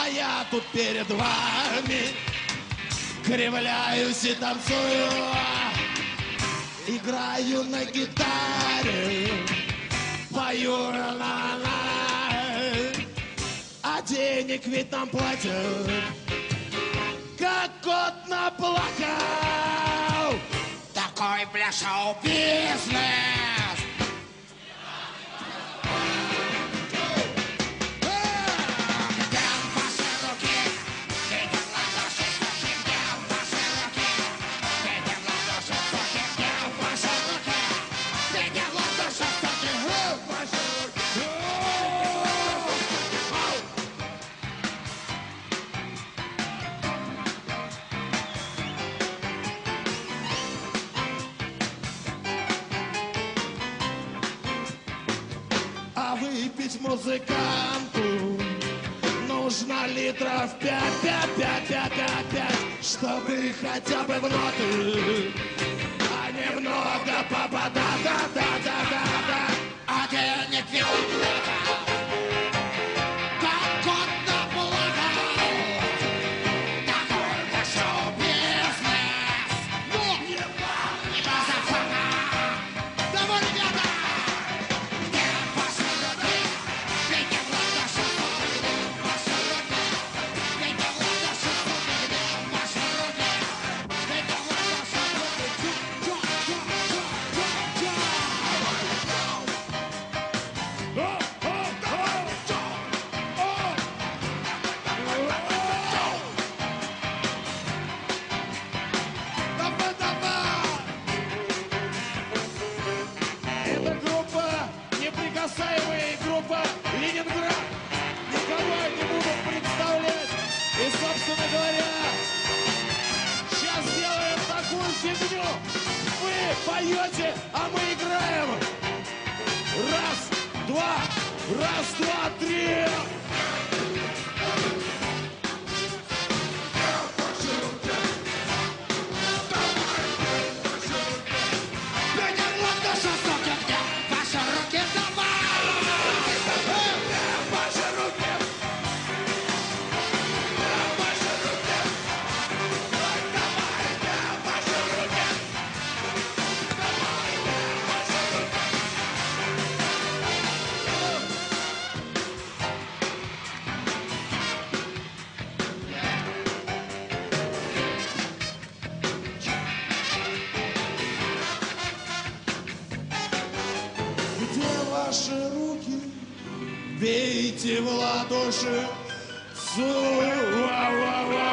А я тут перед вами кривляюсь и танцую, играю на гитаре, пою ла-ла-ла. А денег ведь нам платят, как кот наплакал. Такой, бля, шоу-бизнес. А выпить музыканту нужно литров 5, чтобы хотя бы в ноты, а немного попадать, да. А денег ведь как кот наплакал. Такой же шоу-бизнес. Ну, не мазафака. Давай, ребята! Это группа «Неприкасаемые», группа «Ленинград». Никого не буду представлять. И, собственно говоря, сейчас сделаем такую фигню. Вы поете, а мы играем. Раз, два, три. Где ваши руки? Бейте в ладоши. Су-ва-ва-ва.